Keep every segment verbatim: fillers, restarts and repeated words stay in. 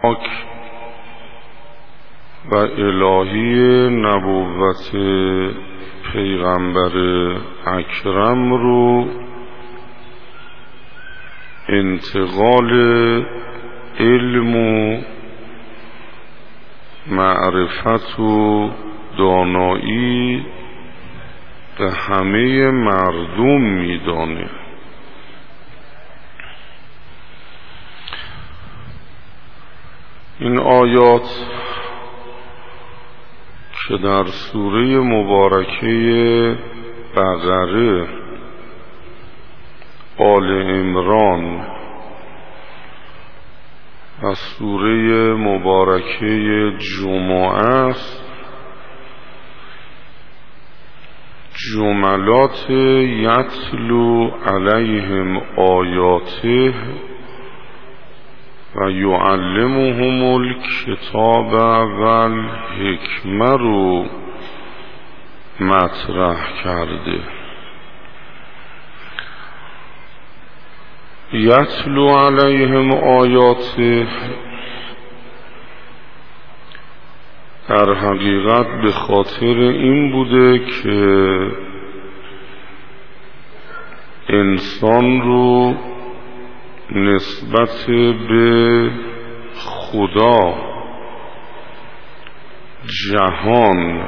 پاک و الهی نبوت پیغمبر اکرم رو انتقال علم و معرفت و دانایی به همه مردم میدانه. این آیات که در سوره مبارکه بقره، آل عمران و سوره مبارکه جمعه است، جملات یتلو علیهم آیاته و یعلمهم الکتاب و الحکمه رو مطرح کرده. یتلو علیهم آیاته در حقیقت به خاطر این بوده که انسان رو نسبت به خدا، جهان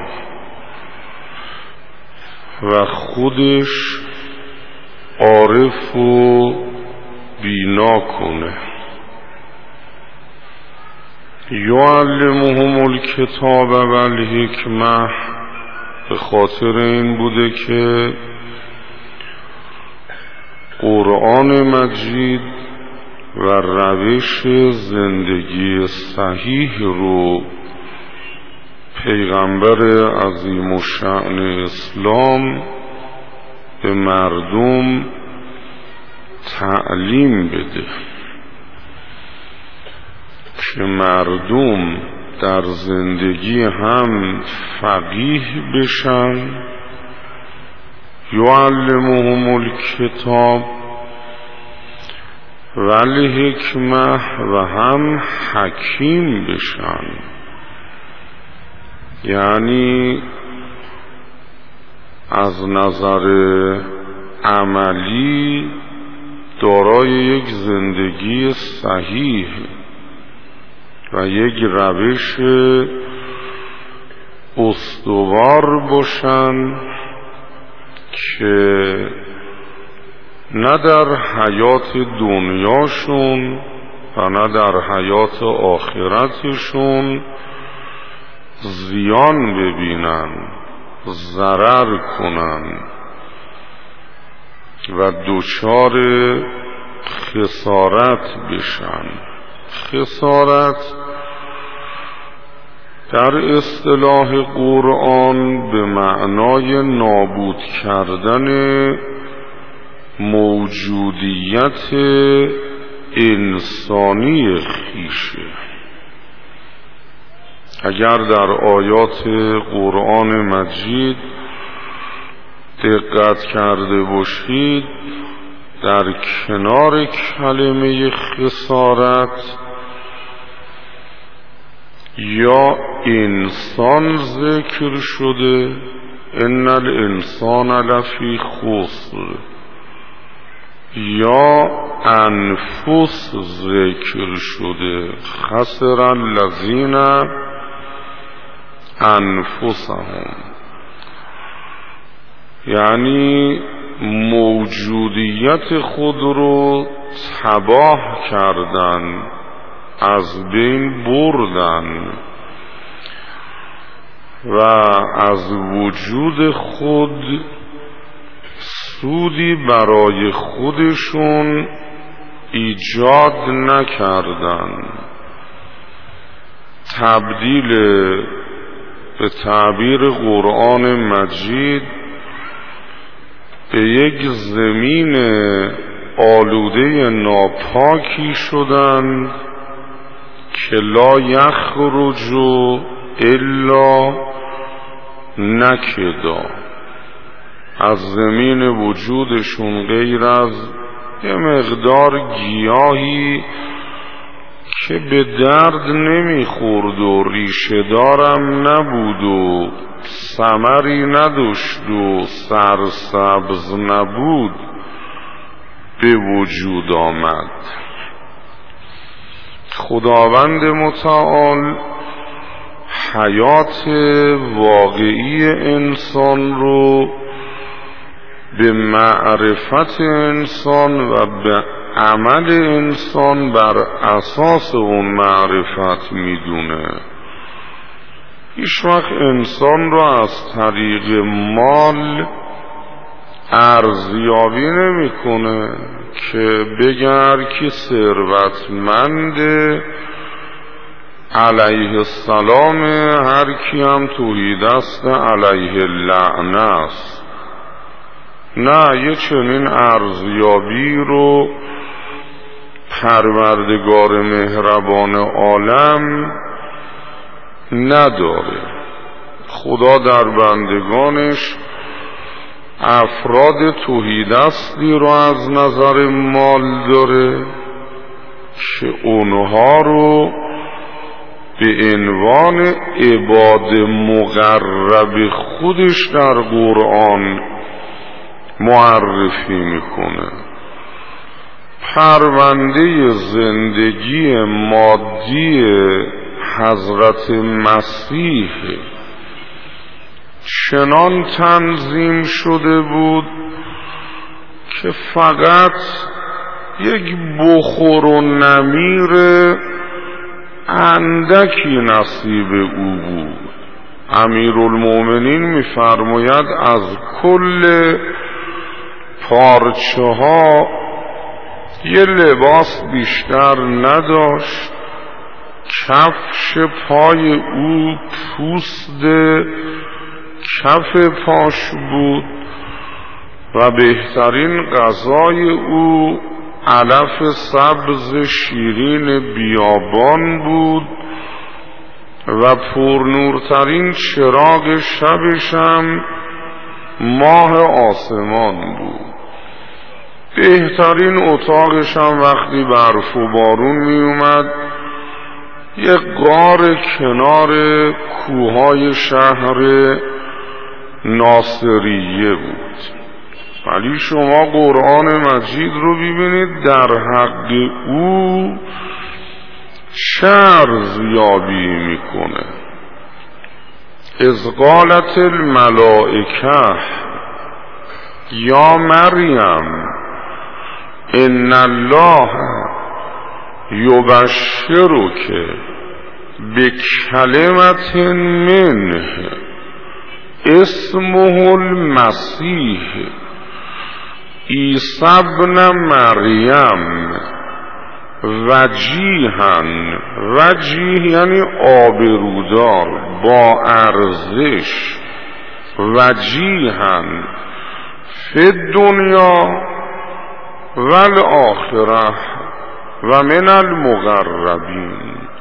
و خودش عارف و بینا کنه. یعلمهم الکتاب و الحکمه به خاطر این بوده که قرآن مجید و روش زندگی صحیح رو پیغمبر عظیم الشأن اسلام به مردم تعلیم بده که مردم در زندگی هم فقیه بشن. یعلمهم الکتاب و الحکمه و هم حکیم بشن، یعنی از نظر عملی دارای یک زندگی صحیح و یک روش استوار باشن که نه در حیات دنیاشون و نه در حیات آخرتشون زیان ببینن، ضرر کنن و دچار خسارت بشن. خسارت در اصطلاح قرآن به معنای نابود کردن موجودیت انسانی خیشه. اگر در آیات قرآن مجید دقت کرده باشید، در کنار کلمه خسارت یا انسان ذکر شده، ان الانسان لفی خسر، یا انفس ذکر شده، خسر الذین انفسهم، یعنی موجودیت خود رو تباه کردن، از بین بردن و از وجود خود سودی برای خودشون ایجاد نکردن. تبدیل به تعبیر قرآن مجید به یک زمین آلوده ناپاکی شدند که لا یخرج الا نکدا، از زمین وجودشون غیر از یه مقدار گیاهی که به درد نمیخورد و ریشه دارم نبود و ثمری نداشت و سرسبز نبود به وجود آمد. خداوند متعال حیات واقعی انسان رو به معرفت انسان و به عمل انسان بر اساس اون معرفت میدونه. هیچ وقت انسان رو از طریق مال ارزیابی نمیکنه که بگر که ثروتمند علیه السلام هر کی هم توحیدست علیه لعنه است. نه، یه چنین ارزیابی رو پروردگار مهربان عالم نداره. خدا در بندگانش افراد توحیدستی رو از نظر مال داره که اونها رو به عنوان عباد مقرب خودش در قرآن معرفی میکنه. پرونده زندگی مادی حضرت مسیح چنان تنظیم شده بود که فقط یک بخور و نمیر اندکی نصیب او بود. امیرالمومنین می‌فرماید از کل پارچه ها یه لباس بیشتر نداشت. کفش پای او پوست کف پاش بود و بهترین غذای او علف سبز شیرین بیابان بود و پرنورترین چراغ شبشم ماه آسمان بود. بهترین اتاقشم وقتی برف و بارون می اومد یک غار کنار کوههای شهر ناصریه بود. ولی شما قرآن مجید رو ببینید در حق او چه ارزیابی میکنه. اذ قالت الملائکه یا مریم ان الله یبشرک بکلمت منه اسمه المسیح عیسی ابن مریم وجیها، وجیه یعنی آبرودار، با ارزش، وجیها فی الدنیا و الاخره و من المقربین.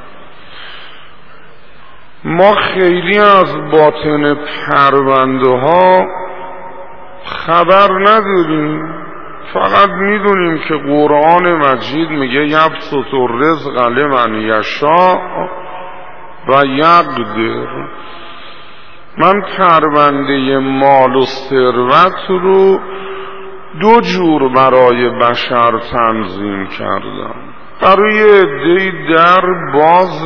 ما خیلی از باطن پرونده ها خبر نداریم، فقط میدونیم که قرآن مجید میگه یبسط الرزق لمن یشاء و یقدر. من پرونده مال و ثروت رو دو جور برای بشر تنظیم کردم. برای عده‌ای در باز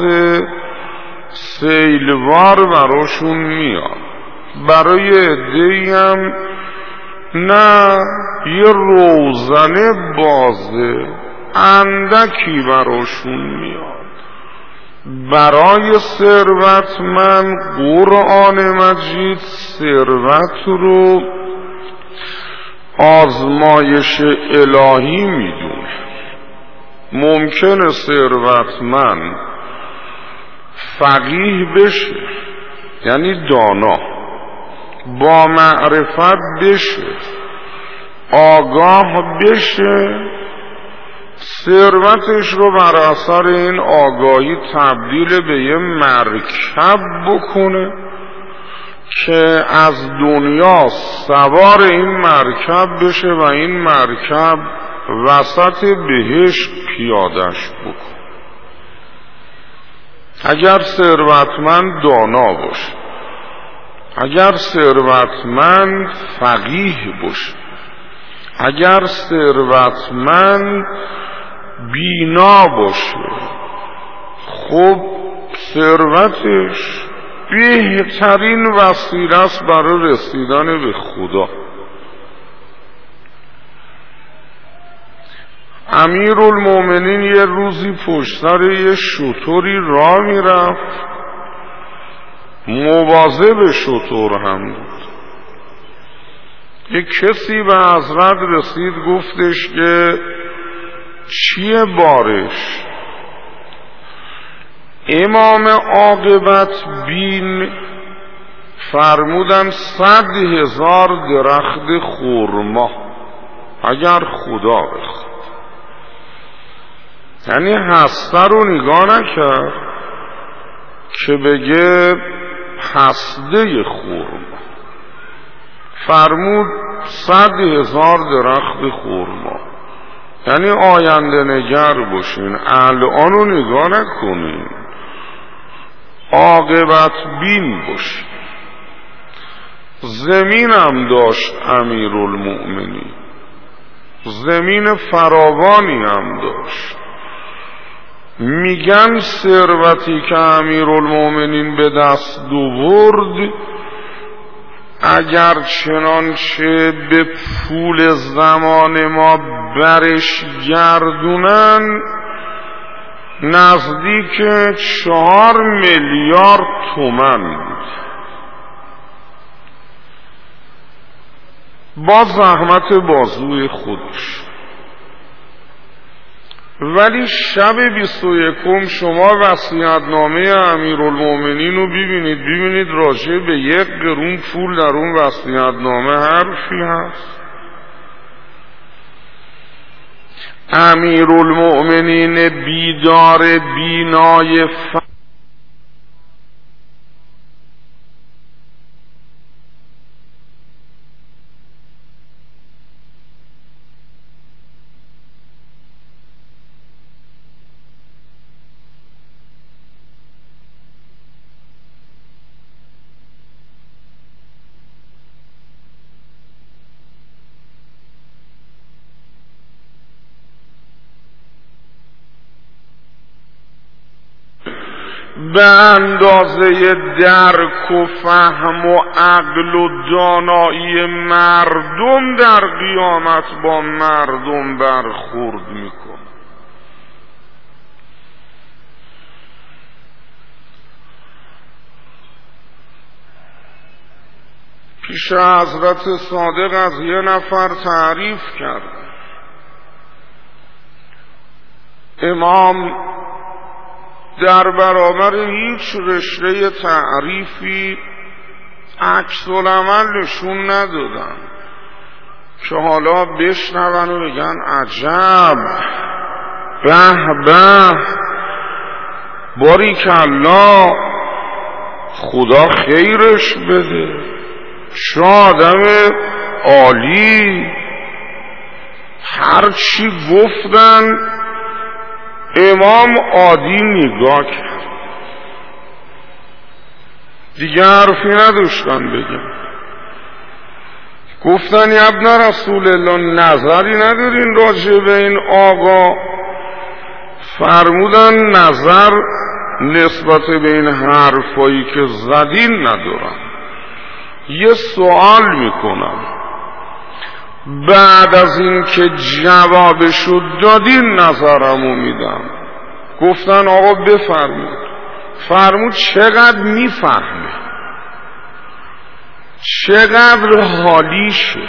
سیلوار براشون میاد، برای عده‌ای هم نه یه روزنه بازه اندکی براشون میاد. برای ثروتمند قرآن مجید ثروت رو آزمایش الهی میدونه. ممکنه ثروتمند فقیه بشه یعنی دانا، با معرفت بشه، آگاه بشه، ثروتش رو بر اثر این آگاهی تبدیل به یه مرکب بکنه که از دنیا سوار این مرکب بشه و این مرکب وسط بهشت پیادش بکنه. اگر ثروتمند دانا باشه، اگر ثروتمند فقیه باشه، اگر ثروتمند بینا باشه، خب ثروتش بهترین وسیله است برای رسیدن به خدا. امیرالمومنین یه روزی پشت سر یه شتری راه میرفت، مواظب شتر هم بود. یک کسی به حضرت رسید، گفتش که چیه بارش؟ امام عاقبت بین فرمودن صد هزار درخت خرما اگر خدا بخواد. یعنی هسته رو نگاه نکرد که بگه هسته خرما، فرمود صد هزار درخت خرما. یعنی آینده نگر باشین، الان رو نگاه نکنین، عاقبت بین باشین. زمین هم داشت امیرالمؤمنین، زمین فراوانی هم داشت. میگن ثروتی که امیرالمؤمنین به دست آورد اگر چنانچه به پول زمان ما برش گردونن نزدیک چهار میلیارد تومان بود، با زحمت بازوی خودش. ولی شب بیست و یکم شما وصیت‌نامه امیرالمومنین رو ببینید، ببینید راجع به یک قرون پول در اون وصیت‌نامه حرفی هست. امیرالمومنین بیدار بینای ف... به اندازه درک و فهم و عقل و دانایی مردم در قیامت با مردم برخورد میکن. پیش حضرت صادق از یه نفر تعریف کرد. امام در برابر هیچ رشته تعریفی عکس العمل نشون ندادن که حالا بشنون و بگن عجب، به به، باریکالله، خدا خیرش بده، چه آدم عالی. هر چی گفتن امام عادی نگاه کرد، دیگه حرفی نداشتن بگم. گفتن یا ابن رسول الله نظری ندارین راجع به این آقا؟ فرمودن نظر نسبت به این حرفایی که زدین ندارم، یه سوال میکنم، بعد از این که جوابشو دادین نظرمو میدم. گفتن آقا بفرمود. فرمود چقدر میفهمه، چقدر حالیشه،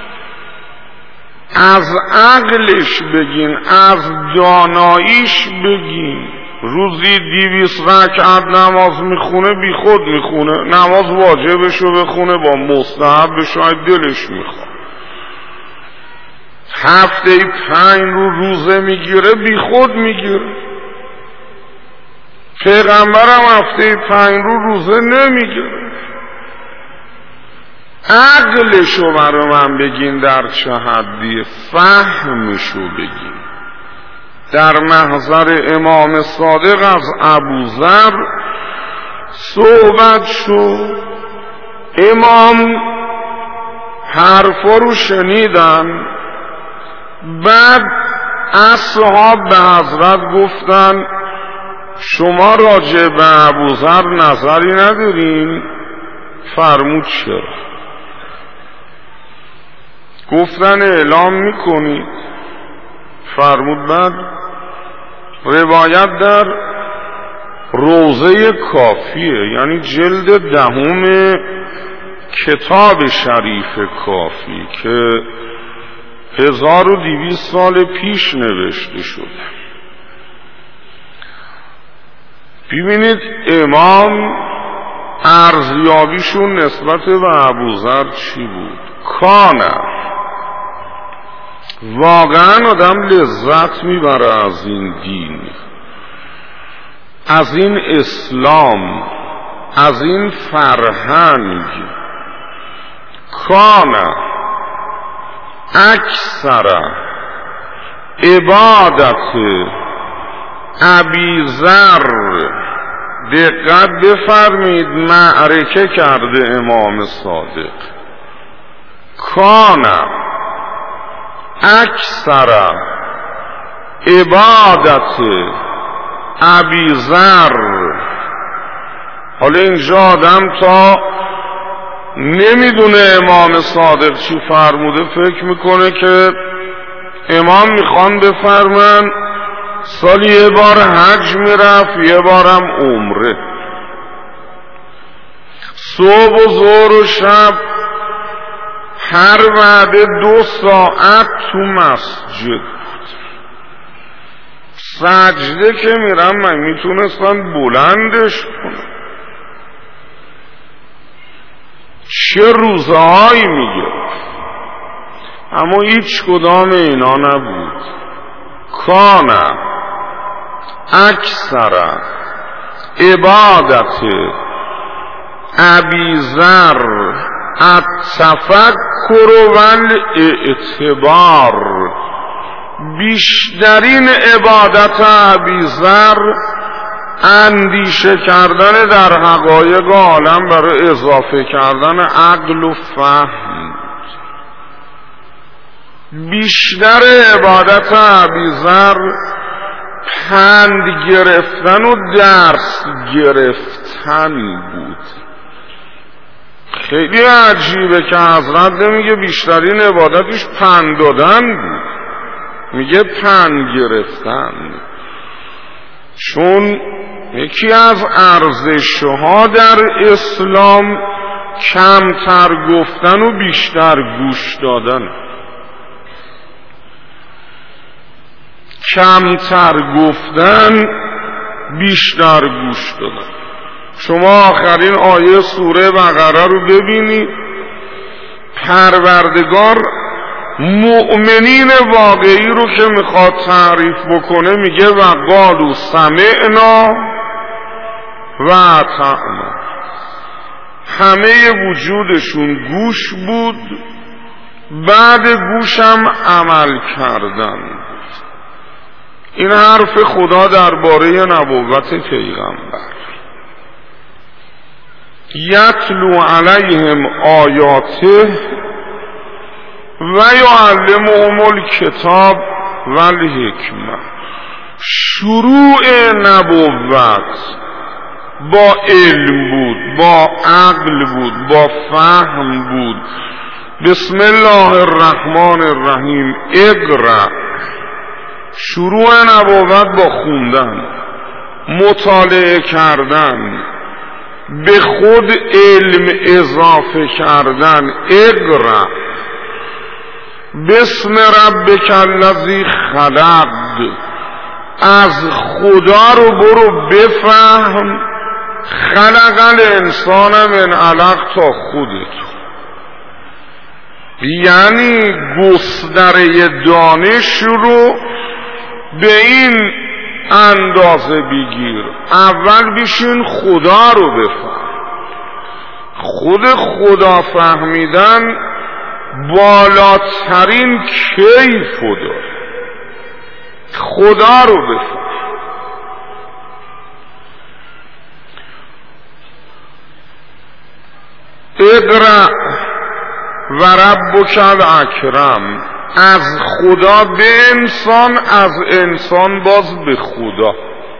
از عقلش بگین، از داناییش بگین. روزی دیویس رکعت نماز میخونه، بی خود میخونه، نماز واجبشو بخونه با مستحب شاید دلش میخواد. هفته پنج رو روزه میگیره، بی خود میگیره. پیغمبرم هفته پنج رو روزه نمیگیره. عقلشو برای من بگین در چه حدیه، فهمشو بگین. در محضر امام صادق از ابوذر صحبت شد. امام حرفا رو شنیدن، بعد اصحاب به حضرت گفتن شما راجع به ابوذر نظری ندارین؟ فرمود چرا؟ گفتن اعلام میکنید؟ فرمود بعد. روایت در روضه کافیه، یعنی جلد دهم کتاب شریف کافی که هزار و دویست سال پیش نوشته شده. ببینید امام ارزیابیشون نسبت به ابوذر چی بود؟ کانه واقعا آدم لذت میبره از این دین، از این اسلام، از این فرهنگ. کانه اکثر عبادت ابیذر، دقت بفرمید، معرکه کرده امام صادق. کانه اکثر عبادت ابیذر. حالا اینجا آدم تا نمیدونه امام صادق چی فرموده فکر میکنه که امام میخوان بفرمن سالی یه بار حج میرفت، یه بارم عمره، صبح و ظهر و شب هر وعده دو ساعت تو مسجد بود. سجده که میرم من میتونستن بلندش کنم. چه روزهایی میگرفت، اما هیچ کدام اینا نبود. کانه اکثر عبادت ابیذر التفکر والاعتبار. بیشترین عبادت ابیذر اندیشه کردن در حقایق عالم برای اضافه کردن عقل و فهم. بیشتر عبادت ابیذر پند گرفتن و درس گرفتن بود. خیلی عجیبه که حضرت نمیگه بیشترین عبادتش پند دادن بود، میگه پند گرفتن. چون یکی از ارزش‌ها در اسلام کمتر گفتن و بیشتر گوش دادن. کمتر گفتن، بیشتر گوش دادن. شما آخرین آیه سوره بقره رو ببینید، پروردگار مؤمنین واقعی رو که میخواد تعریف بکنه میگه و قالوا سمعنا و اطعنا. همه وجودشون گوش بود، بعد گوشم عمل کردن. این حرف خدا درباره نبوت پیغمبر. یتلو علیهم آیاته و یعلمهم الکتاب و الحکمه. شروع نبوت با علم بود، با عقل بود، با فهم بود. بسم الله الرحمن الرحیم، اقرأ. شروع نبوت با خوندن، مطالعه کردن، به خود علم اضافه کردن. اقرأ بسم ربک الذی خلق. از خدا رو برو بفهم. خلق الانسان من علق تا خودت، یعنی گستره دانش رو به این اندازه بگیر. اول بشین خدا رو بفهم. خود خدا فهمیدن بالاترین کیف رو داره. خدا رو بفهم. اقرأ و ربک الاکرم، از خدا به انسان، از انسان باز به خدا.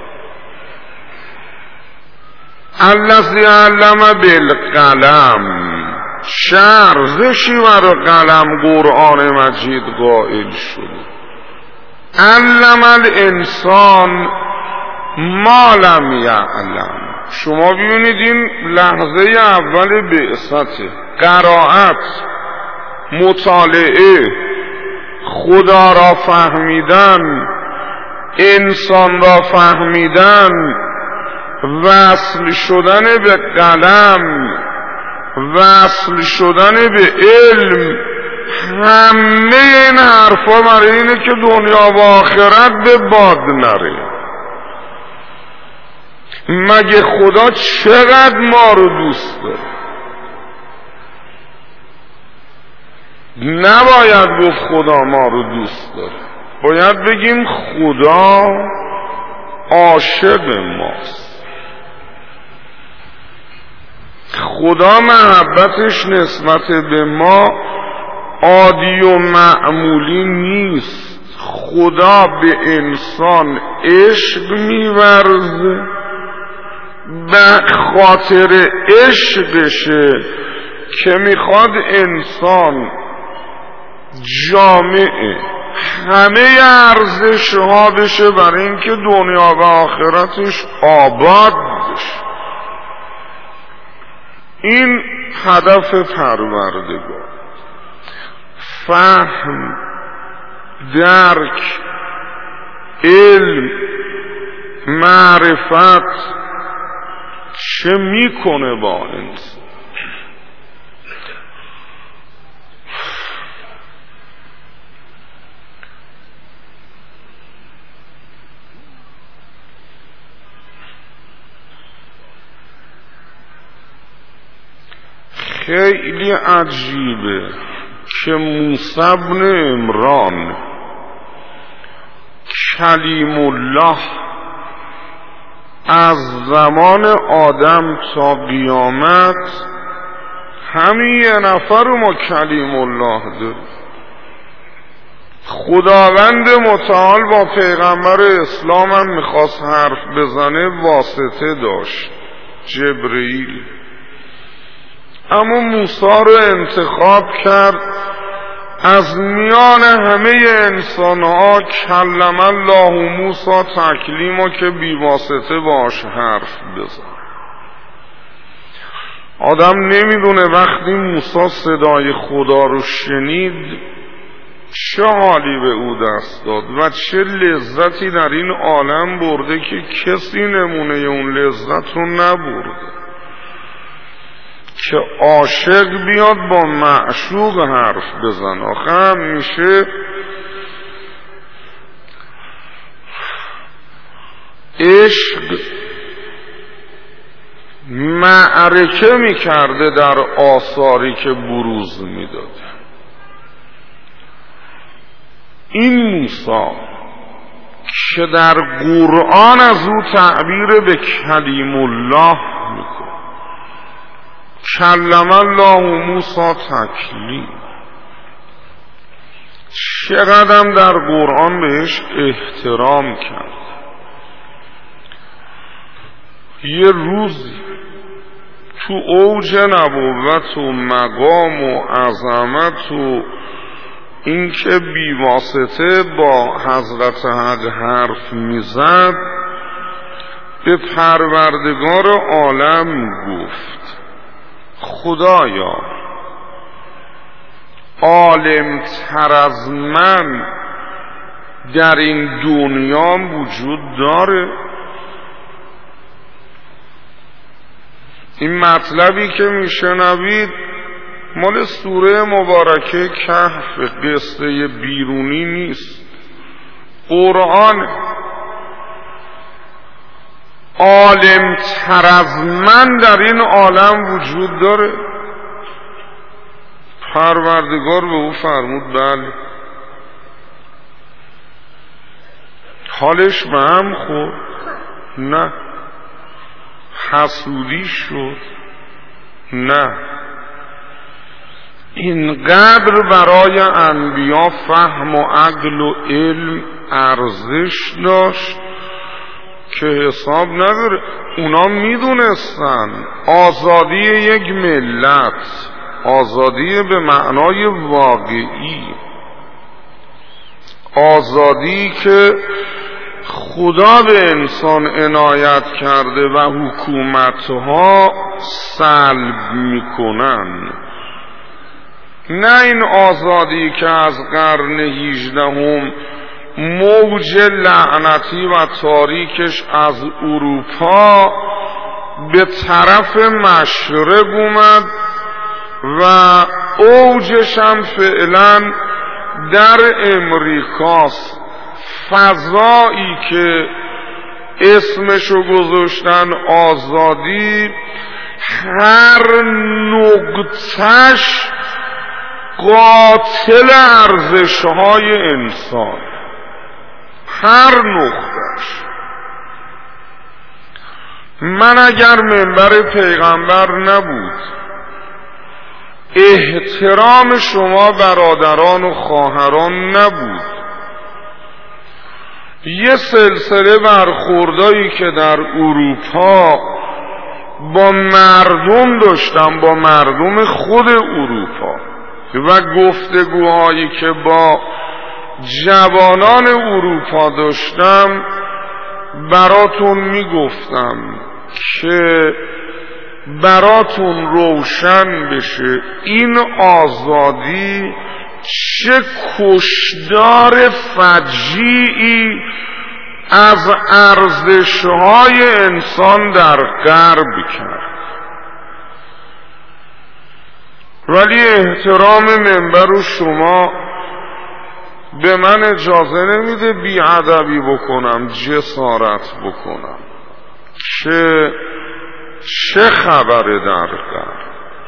الذی علم بالقلم، چه ارزشی بر قلم قرآن مجید قائل شده. علم الانسان ما لم یعلم. شما ببینید این لحظه اول بعثت، قرائت، مطالعه، خدا را فهمیدن، انسان را فهمیدن، وصل شدن به قلم، وصل شدن به علم، همه این حرفا برای اینه که دنیا و آخرت به باد نره. مگه خدا چقدر ما رو دوست داره؟ نباید گفت خدا ما رو دوست داره، باید بگیم خدا عاشق ماست. خدا محبتش نسبت به ما عادی و معمولی نیست. خدا به انسان عشق می‌ورزه، به خاطر عشقشه که میخواد انسان جامعه همه ارزش ها بشه برای اینکه دنیا و آخرتش آباد بشه. این هدف پروردگار. فهم، درک، علم، معرفت چه میکنه با انسان؟ خیلی عجیبه که موسی بن عمران کلیم الله از زمان آدم تا قیامت همین یه نفر رو ما کلیم الله داریم. خداوند متعال با پیغمبر اسلام هم میخواست حرف بزنه، واسطه داشت، جبرئیل. اما موسی رو انتخاب کرد از میان همه انسانها. کلم الله موسی تکلیما، که بی واسطه باش حرف بزن. آدم نمیدونه وقتی موسی صدای خدا رو شنید چه حالی به او دست داد و چه لذتی در این عالم برده که کسی نمونه اون لذت رو نبرده. که عاشق بیاد با معشوق حرف بزن. آخه همیشه عشق معرکه میکرده در آثاری که بروز میداده. این موسی که در قرآن از او تعبیر به کلیم الله میکنه، کلم الله موسی تکلیم، چقدر در قرآن بهش احترام کرد. یه روزی تو اوج نبوت و مقام و عظمت و این که بیواسطه با حضرت حق حرف میزد، به پروردگار عالم گفت خدایا عالم تر از من در این دنیا وجود داره؟ این مطلبی که میشنوید مال سوره مبارکه کهف، قصه بیرونی نیست، قرآن. عالم تر از من در این عالم وجود داره؟ پروردگار به او فرمود بله. حالش به هم خورد؟ نه. حسودی شد؟ نه. اینقدر برای انبیا فهم و عقل و علم ارزش داشت که حساب نداره. اونا میدونستن آزادی یک ملت، آزادی به معنای واقعی، آزادی که خدا به انسان عنایت کرده و حکومتها سلب میکنن، نه این آزادی که از قرن هجدهم موج لعنتی و تاریکش از اروپا به طرف مشرق اومد و اوجش هم فعلا در امریکاست. فضایی که اسمشو گذاشتن آزادی، هر نقطش قاتل ارزش‌های انسان، هر نقطش. من اگر منبر پیغمبر نبود، احترام شما برادران و خواهران نبود، یه سلسله برخوردایی که در اروپا با مردم داشتم، با مردم خود اروپا، و گفتگوهایی که با جوانان اروپا داشتم، براتون میگفتم که براتون روشن بشه این آزادی چه کشدار فجیعی از ارزش‌های انسان در غرب کرد. ولی احترام منبر و شما به من اجازه نمیده بی‌ادبی بکنم، جسارت بکنم که چه خبره در غرب.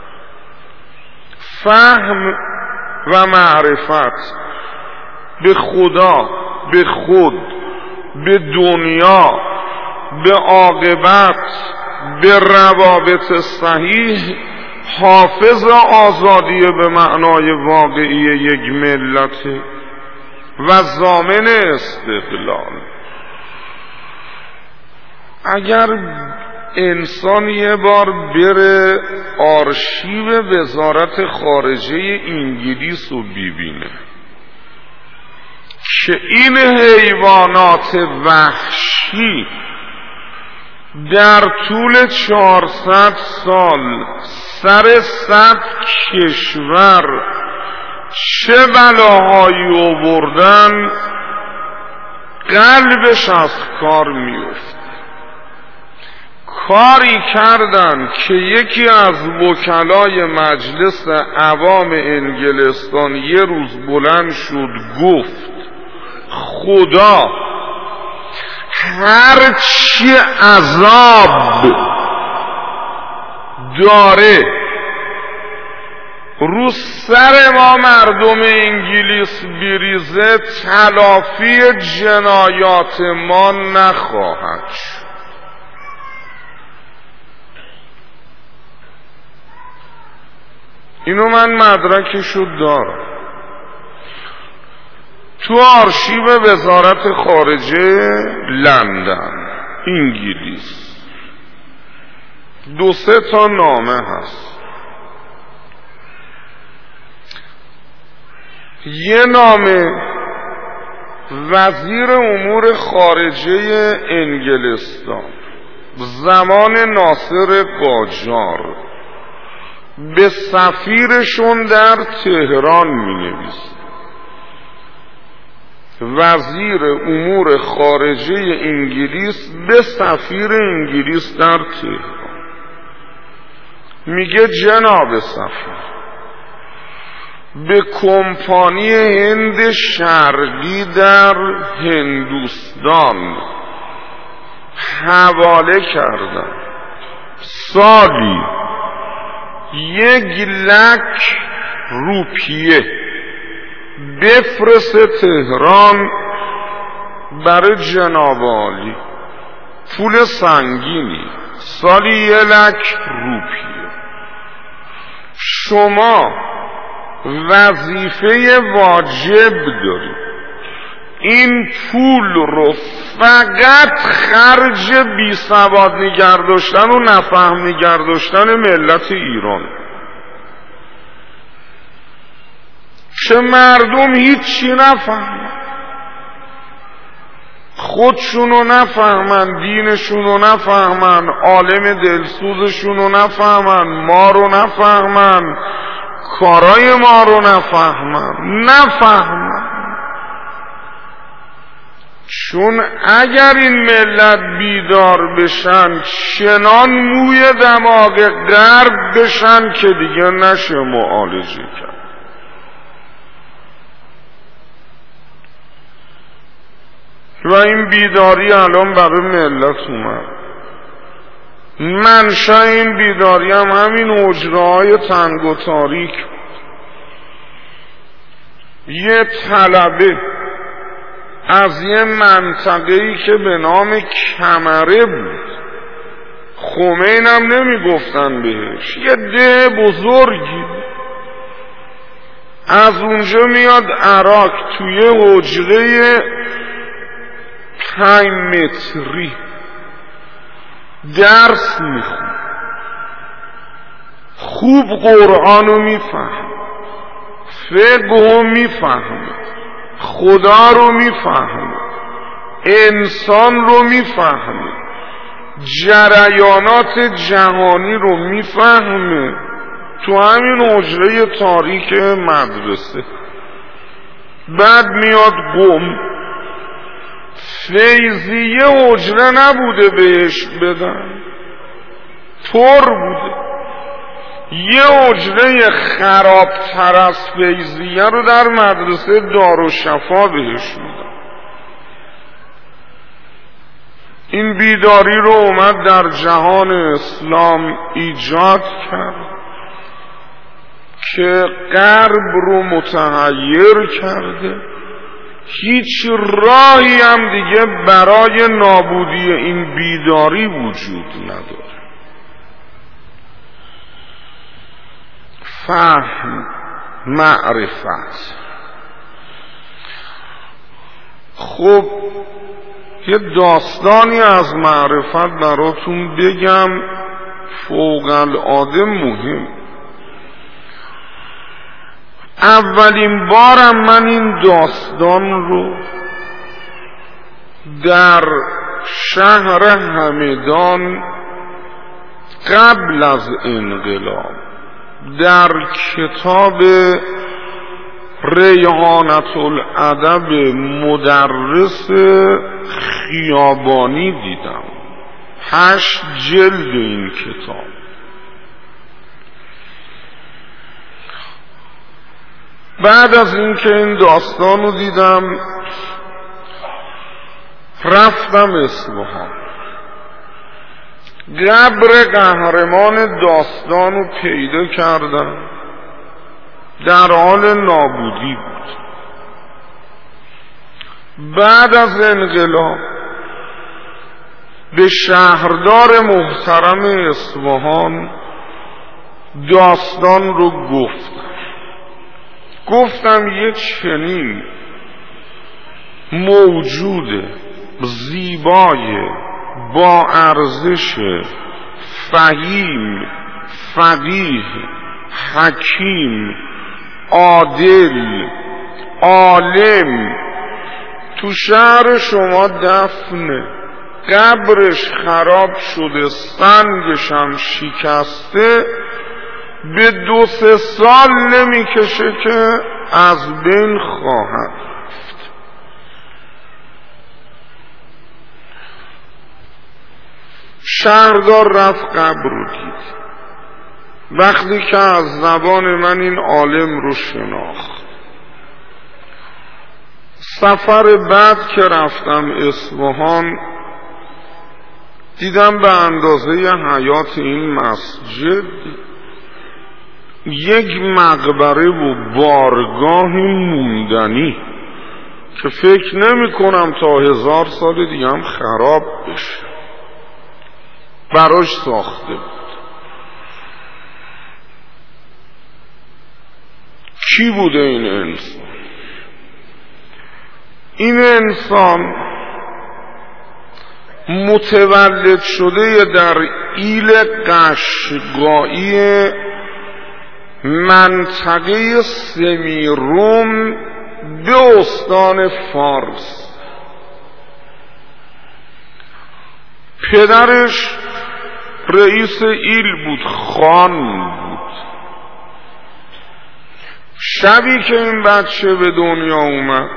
فهم و معرفت به خدا، به خود، به دنیا، به عاقبت، به روابط صحیح حافظ آزادی به معنای واقعی یک ملت و ضامن استقلال. اگر انسان یه بار بره آرشیو وزارت خارجه انگلیس رو ببینه که این حیوانات وحشی در طول چهارصد سال سر صد کشور چه بلاهایی آوردن، قلبش از کار میفت. کاری کردن که یکی از وکلای مجلس عوام انگلستان یه روز بلند شد گفت خدا هر چی عذاب داره رو سر ما مردم انگلیس بریزه، تلافی جنایات ما نخواهد شد. اینو من مدرکشو دارم. تو آرشیو وزارت خارجه لندن انگلیس دو سه تا نامه هست. یه نامه وزیر امور خارجه انگلستان زمان ناصر قاجار به سفیرشون در تهران می نویسه. وزیر امور خارجه انگلیس به سفیر انگلیس در تهران میگه جناب سفیر، به کمپانی هند شرقی در هندوستان حواله کردم سالی یک لک روپیه بفرسته تهران برای جناب عالی پول سنگینی، سالی یه لک روپیه. شما وظیفه واجب دارید این پول رو فقط خرج بی سواد نگه داشتن و نفهم نگه داشتن ملت ایران، که مردم هیچی نفهمن، خودشونو نفهمن، دینشونو نفهمن، عالم دلسوزشونو نفهمن، ما رو نفهمن، کارای ما رو نفهمن نفهمن چون اگر این ملت بیدار بشن چنان موی دماغ غرب بشن که دیگه نشه معالجه کرد. و این بیداری الان برای ملت اومد. منشأ این بیداری هم همین حجره‌های تنگ و تاریک بود. یه طلبه از یه منطقه‌ای که به نام کمره بود، خمین هم نمی گفتن بهش، یه ده بزرگی بود، از اونجا میاد عراق توی حجره پنج متری درس میخون، خوب قرآنو میفهم، فقهو میفهم، خدا رو میفهمه، انسان رو میفهمه، جریانات جهانی رو میفهمه، تو همین حجره تاریک مدرسه. بعد میاد قم، فیضیه حجره نبوده بهش بدن، پر بوده، یه حجره خرابتر از فیضیه رو در مدرسه دارالشفا بهش میدن. این بیداری رو اومد در جهان اسلام ایجاد کرد که غرب رو متحیر کرده، هیچ راهی هم دیگه برای نابودی این بیداری وجود نداره. فهم، معرفت. خب یه داستانی از معرفت براتون بگم فوق العاده مهم. اولین بارم من این داستان رو در شهر همدان قبل از انقلاب در کتاب ریحانة الادب مدرس خیابانی دیدم، هشت جلد این کتاب. بعد از اینکه این داستان رو دیدم رفتم اصفهان، قبر قهرمان داستان رو پیدا کردم، در حال نابودی بود. بعد از انقلاب به شهردار محترم اصفهان داستان رو گفتم گفتم یه چنین موجود زیبای با ارزش، فهیم، فقیه، حکیم، عادل، عالم تو شهر شما دفنه، قبرش خراب شده، سنگش هم شکسته، به دو سه سال نمیکشه که از بین خواهد رفت. شهردار رفت قبر رو دید. وقتی که از زبان من این عالم رو شناخت، سفر بعد که رفتم اصفهان دیدم به اندازه حیات این مسجد یک مقبره و بارگاه موندنی که فکر نمی کنم تا هزار سال دیگه هم خراب بشه، براش ساخته بود. کی بوده این انسان؟ این انسان متولد شده در ایل قشقایی منطقه سمیروم به استان فارس. پدرش رئیس ایل بود، خان بود. شبی که این بچه به دنیا اومد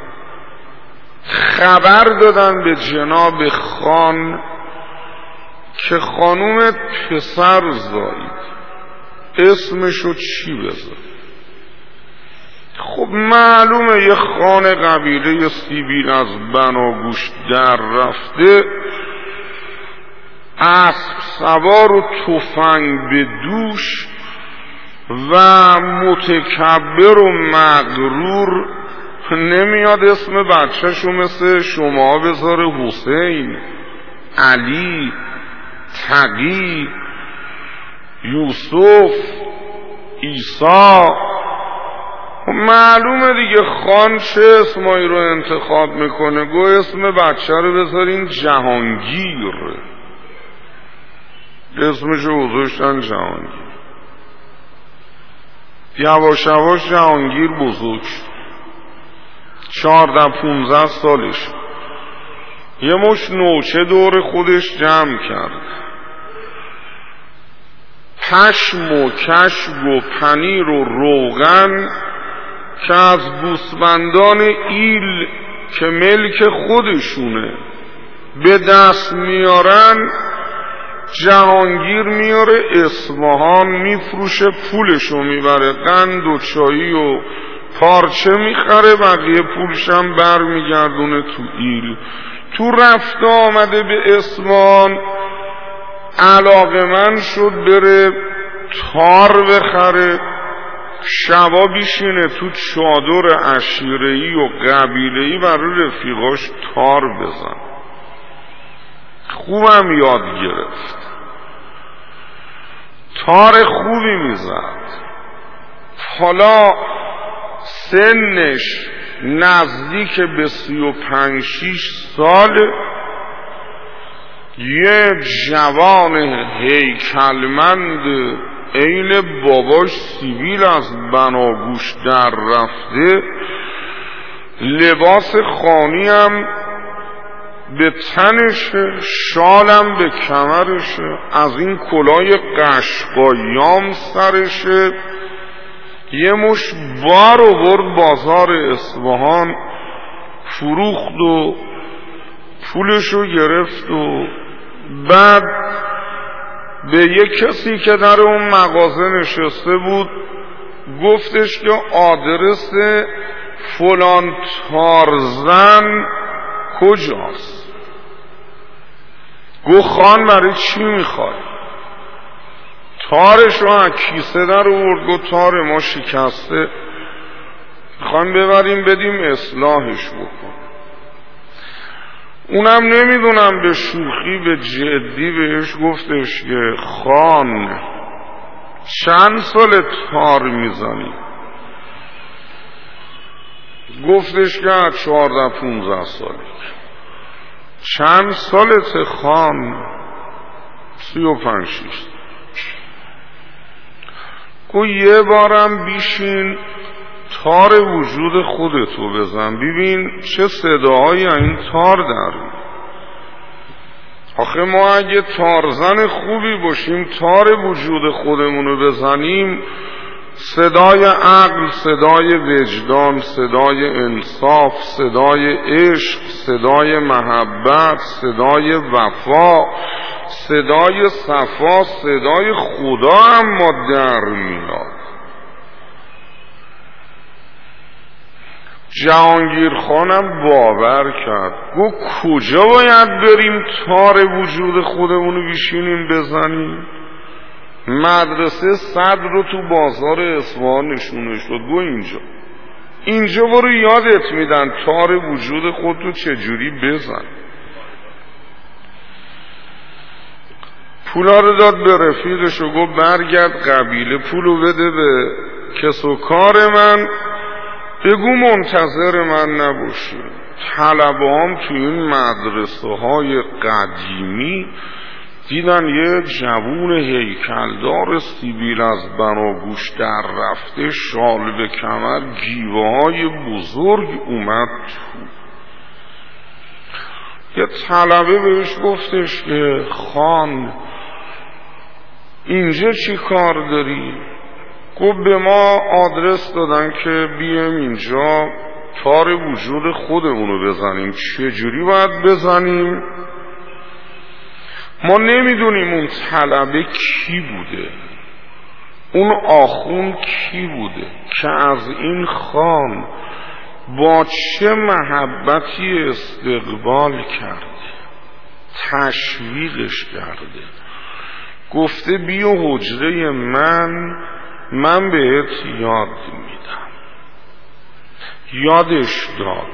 خبر دادن به جناب خان که خانوم پسر زایید، اسمشو چی بذار؟ خب معلومه یه خان قبیله سیبیل از بناگوش در رفته، اسب سوار و تفنگ به دوش و متکبر و مغرور نمیاد اسم بچه‌شو مثل شما بذاره حسین، علی، تقی، یوسف، عیسی. معلومه دیگه خان چه اسمایی رو انتخاب میکنه، گو اسم بچه رو بذارین جهانگیر، اسمشو گذاشتن جهانگیر. یواش یواش جهانگیر بزرگ شد، چهارده پونزده سالش، یه مش نوچه دور خودش جمع کرد، پشم و کشک و پنیر و روغن که از گوسفندان ایل که ملک خودشونه به دست میارن، جهانگیر میاره اصفهان میفروشه، پولشو میبره، قند و چایی و پارچه میخره، بقیه پولشم بر میگردونه تو ایل. تو رفته آمده به اصفهان علاقمند شد بره تار بخره، شبا بیشینه تو چادر عشیره‌ای و قبیله‌ای برای رفیقاش تار بزن. خوبم یاد گرفت، تار خوبی میزد. حالا سنش نزدیک به سی و پنج شیش سال، یه جوان هیکلمند عین باباش سیبیل از بناگوش در رفته، لباس خانی هم به تنشه، شالم به کمرشه، از این کلاه قشقاییام سرشه، یه مش بار و برد بازار اصفهان فروخت و پولشو گرفت و بعد به یک کسی که در اون مغازه نشسته بود گفتش که آدرس فلان تارزن کجاست؟ گفت خان برای چی میخوای؟ تارش رو از کیسه در آورد، گفت تار ما شکسته، میخوایم ببریم بدیم اصلاحش بکن. اونم نمیدونم به شوخی به جدی بهش گفتش که خان چند سال تار میزنی؟ گفتش که از چهارده پونزده سالی. چند سالت خان؟ سی و پنج شیش. گو یه بارم بیشین تار وجود خودتو بزن ببین چه صداهایی این تار در. آخه ما اگه تارزن خوبی باشیم تار وجود خودمونو بزنیم، صدای عقل، صدای وجدان، صدای انصاف، صدای عشق، صدای محبت، صدای وفا، صدای صفا، صدای خدا هم ما در میاد. جهانگیر خانم باور کرد، گو کجا باید بریم تار وجود خودمونو بیشینیم بزنیم؟ مدرسه صدر رو تو بازار اصفهان نشونه شد، گو اینجا اینجا برو یادت میدن تار وجود خودتو چجوری بزن. پولا رو داد به رفیقش و گفت برگرد قبیله پولو بده به کس و کار من، بگو منتظر من نباشی. طلبه‌هام تو این مدرسه های قدیمی دیدن یه جوون هیکلدار سیبیل از بناگوش در رفته، شال به کمر، گیوه های بزرگ اومد تو. یه طلبه بهش گفتش که خان اینجا چی کار داری؟ گفت به ما آدرس دادن که بیایم اینجا تار وجود خودمونو بزنیم. چجوری باید بزنیم؟ ما نمیدونیم اون طلبه کی بوده، اون آخوند کی بوده که از این خان با چه محبتی استقبال کرده، تشویقش کرده، گفته بیا حجره من، من بهت یاد میدم. یادش داد.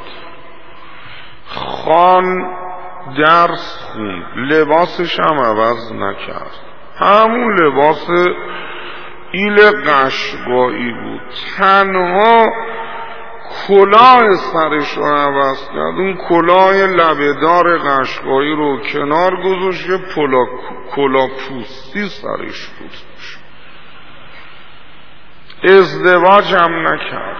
خان درس خوند، لباسش هم عوض نکرد، همون لباس ایل قشقایی بود، تنها کلاه سرش رو عوض کرد. اون کلاه لبه‌دار قشقایی رو کنار گذاشت، یه کلاه پوستی سرش گذاشت. ازدواج هم نکرد.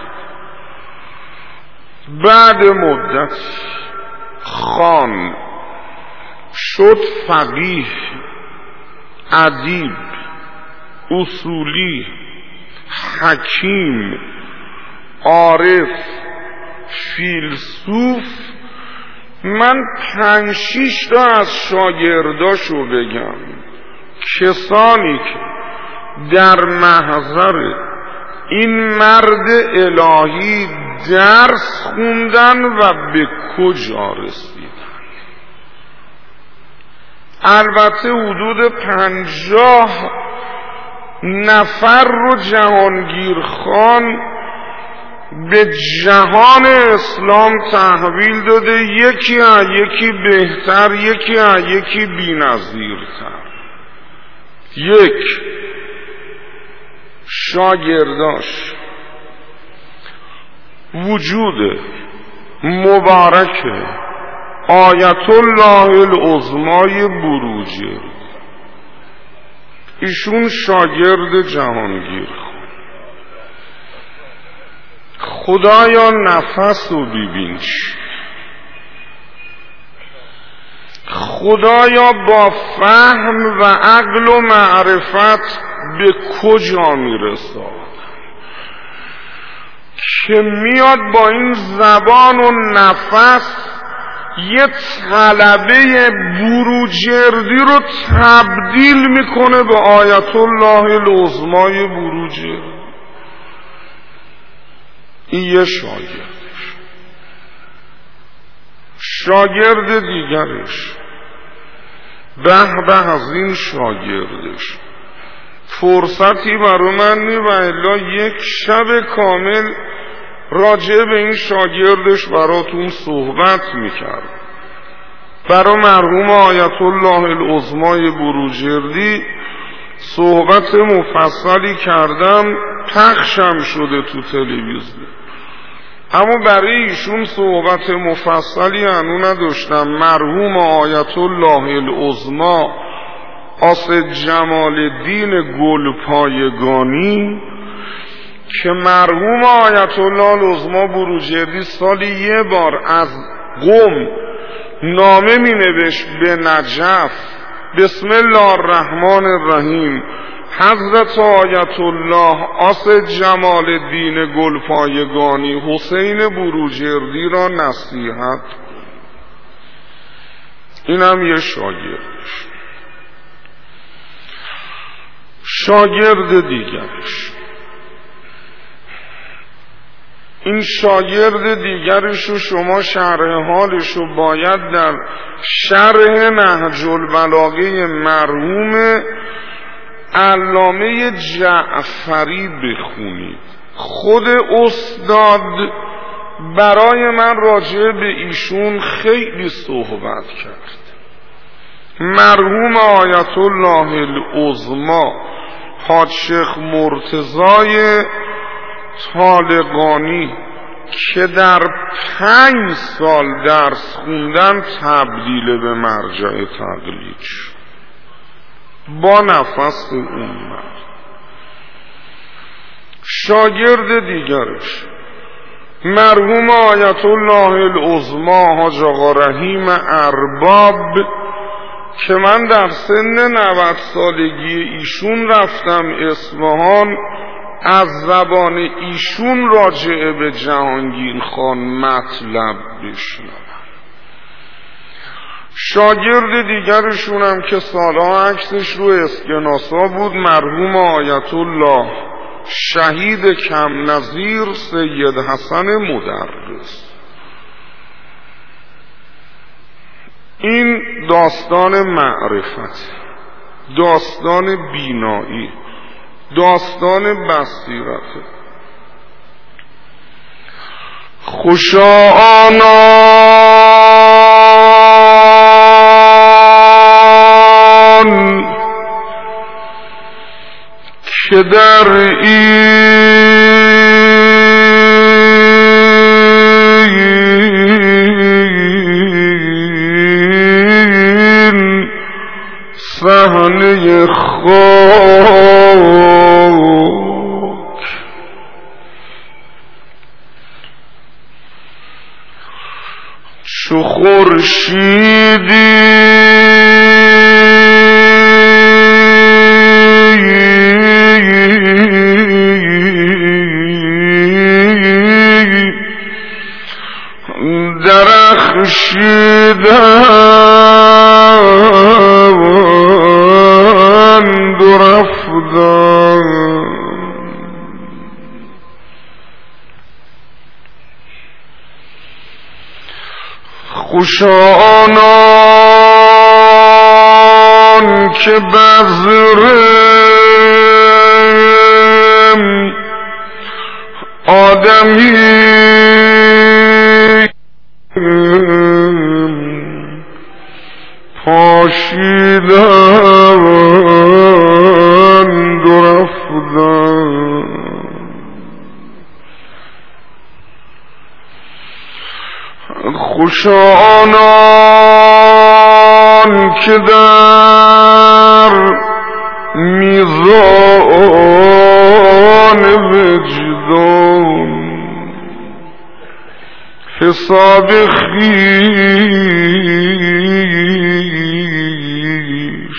بعد مدت خان شد فقیه، ادیب، اصولی، حکیم، عارف، فیلسوف. من پنج شیش تا از شاگرداشو بگم، کسانی که در محضر این مرد الهی درس خوندن و به کجا رسیدن. البته حدود پنجاه نفر رو جهانگیر خان به جهان اسلام تحویل داده، یکی از یکی بهتر، یکی از یکی بی‌نظیرتر. یک شاگرداش وجود مبارک آیت الله العظمای بروجردی، ایشون شاگرد جهانگیر خدایا نفس رو ببین، خدایا با فهم و عقل و معرفت به کجا میرسه که میاد با این زبان و نفس یه طلبه بروجردی رو تبدیل میکنه به آیت الله العظمای بروجردی. این یه شاگردش. شاگرد دیگرش به به از این شاگردش فرصتی برای من نی و الا یک شب کامل راجع به این شاگردش براتون صحبت میکرد. برای مرحوم آیت الله العظمای بروجردی صحبت مفصلی کردم، پخشم شده تو تلویزیون، اما برای ایشون صحبت مفصلی هنو نداشتم. مرحوم آیت الله العظما آسد جمال الدین گلپایگانی که مرحوم آیت الله العظما بروجردی سالی یه بار از قم نامه می نوشت به نجف، بسم الله الرحمن الرحیم، حضرت آیت الله آسد جمال الدین گلپایگانی حسین بروجردی را نصیحت. اینم یه شاگردش. شاگرد دیگرش، این شاگرد دیگرش رو شما شرح حالش رو باید در شرح نهج البلاغه مرحوم علامه جعفری بخونید. خود استاد برای من راجع به ایشون خیلی صحبت کرد. مرحوم آیت الله العظمی حاج شیخ مرتضای طالقانی که در پنج سال درس خوندن تبدیل به مرجع تقلید شد با نفس اون مرد. شاگرد دیگرش مرحوم آیت الله العظمی حاج آقا رحیم ارباب که من در سن نود سالگی ایشون رفتم اصفهان، از زبان ایشون راجع به جهانگیر خان مطلب بشنوم. شاگرد دیگرشونم که سالها عکسش رو اسکناسا بود مرحوم آیت الله شهید کم نظیر سید حسن مدرس. این داستان معرفت، داستان بینایی، داستان بصیرت. خوشا آنان که در این صحنه خاک چو خورشیدی درخشیدند و رفتند. خوشا آنان که بذرم آدمی پاشیدند و رفتند. خوشا آنان که در میزان وجدان حساب خویش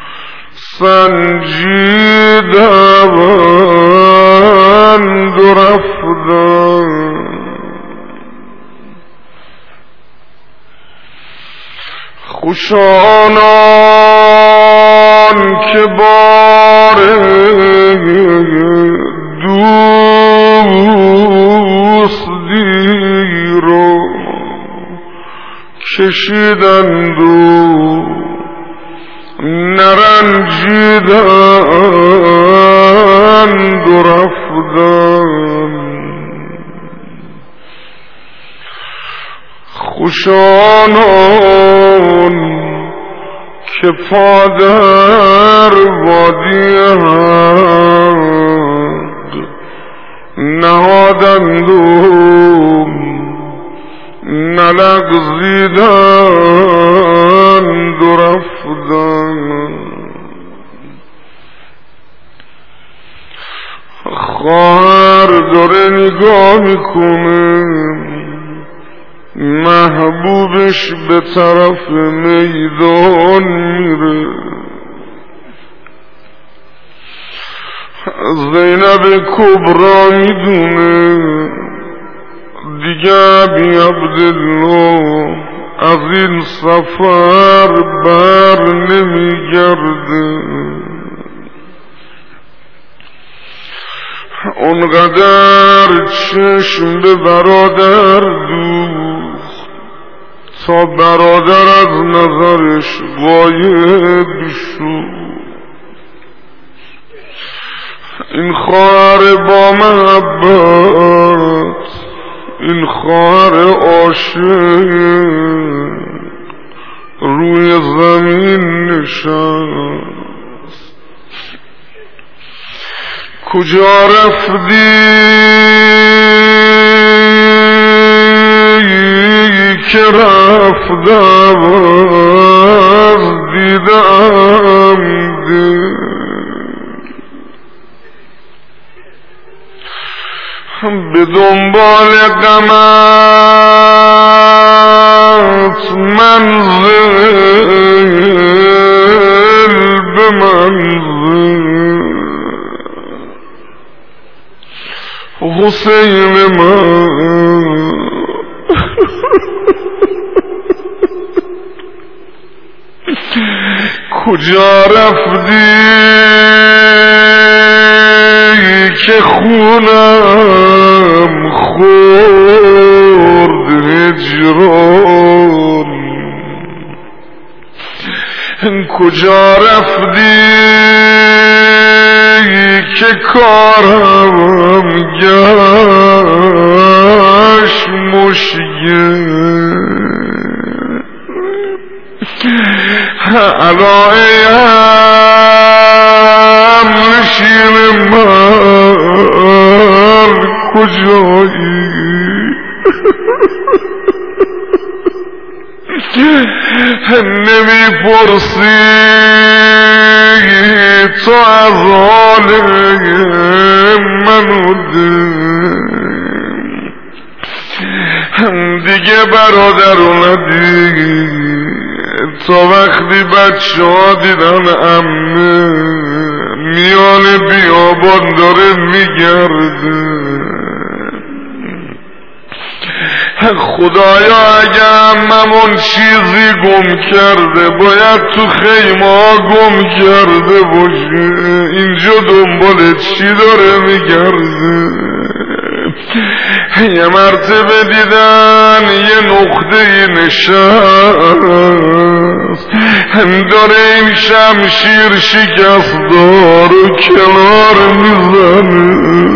سنجیدند و رفتند. خوشا آنان که بار دوستی رو کشیدند و نرنجیدند و رفتند. خوشا آنان که پا در وادی حق نهادند و نلغزیدند و رفتند. خواهر داره نگاه میکنه محبوبش به طرف میدان میره. زینب کبرا میدونه دیگه ابی عبدالله از این سفر بر نمیگرده. اونقدر چشم به برادر دوخت تا برادر از نظرش غایب شد. این خواهر با محبت، این خواهر عاشق روی زمین نشست. کجا رفتی که رفتم از دیدم دل، به دنبال غمت منزل به منزل، حسین من کجا رفتی که خونم خورد هجران، کجا رفتی که کارم گشت مشکل، علای هم نشین من کجایی، نمی پرسی تو از حال منو دیگه برادر ندید تا وقتی بچه ها دیدن عمه میان بیابان داره میگرده. خدایا اگه عممون چیزی گم کرده باید تو خیمه ها گم کرده باشه، اینجا دنبال چی داره میگرده؟ یه مرتبه دیدن یه نقطه نشست داره این شمشیر شکست دار و کنار میزنه،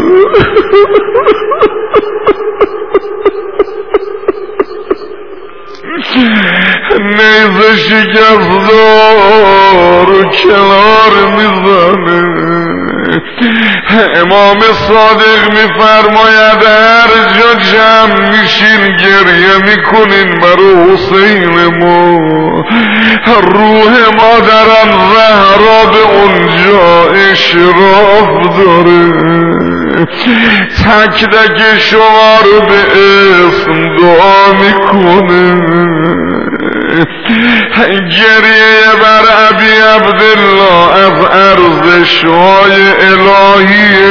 نیزه شکست دار و کنار میزنه. امام صادق میفرماید هر جا جمع میشین گریه میکنین برای حسین ما، روح مادرم زهرا به اونجا اشراف داره، تک تک شما رو به اسم دعا میکنه. گریه بر ابی عبدالله از ارزش‌های الهیه،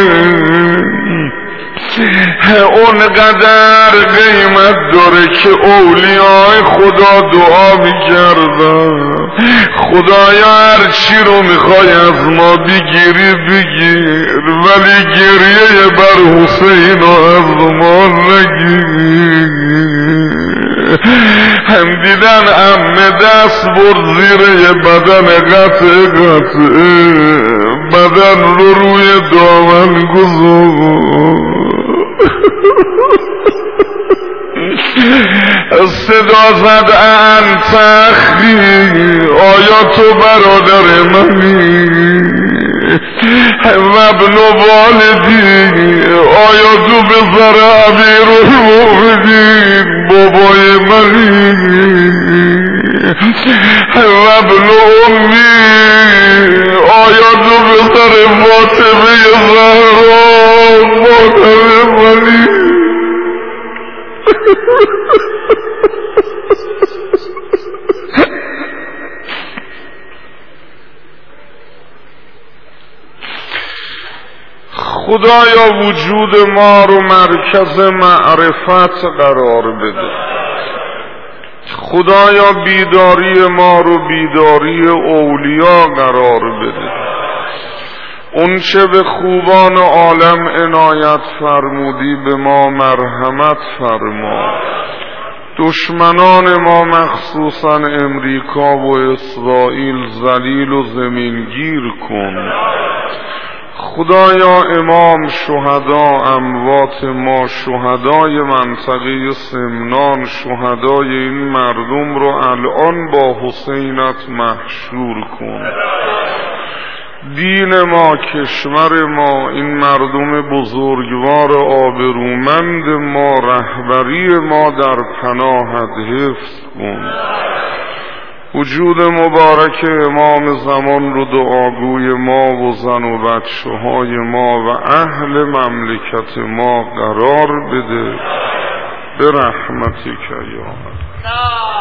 اونقدر قیمت داره که اولیاء خدا دعا میکردن خدایا هر چی رو میخوای از ما بگیری بگیر ولی گریه بر حسین از ما نگیر. هم دیدن عمه دست برد زیر بدن قطع قطع بدن رو روی دامن گذاشت، صدا زد انت اخی آیا تو برادر منی و ابن والدی آیا تو پسر امیرالمؤمنین بابای منی و ابن امی آیا تو پسر فاطمه زهرا مادر منی. خدایا وجود ما رو مرکز معرفت قرار بده، خدایا بیداری ما رو بیداری اولیا قرار بده، اون چه به خوبان عالم عنایت فرمودی به ما مرحمت فرما، دشمنان ما مخصوصا امریکا و اسرائیل ذلیل و زمینگیر کن. خدایا امام شهدا، اموات ما، شهدای منطقه سمنان، شهدای این مردم رو الان با حسینت محشور کن. دین ما، کشور ما، این مردم بزرگوار آبرومند ما، رهبری ما در پناهت حفظ کن. وجود مبارک امام زمان رو دعاگوی ما و زن و بچه های ما و اهل مملکت ما قرار بده به رحمتک یا الله.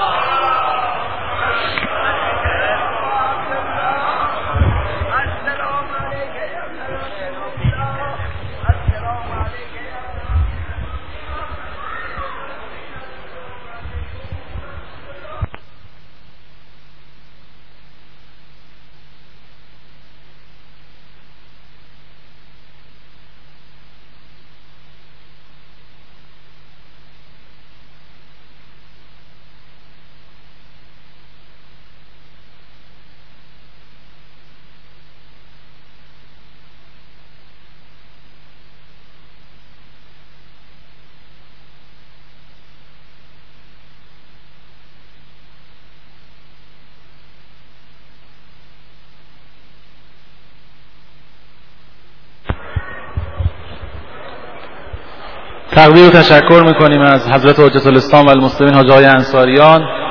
تقدیر و تشکر میکنیم از حضرت حجت الاسلام و المسلمین حاجی آقای انصاریان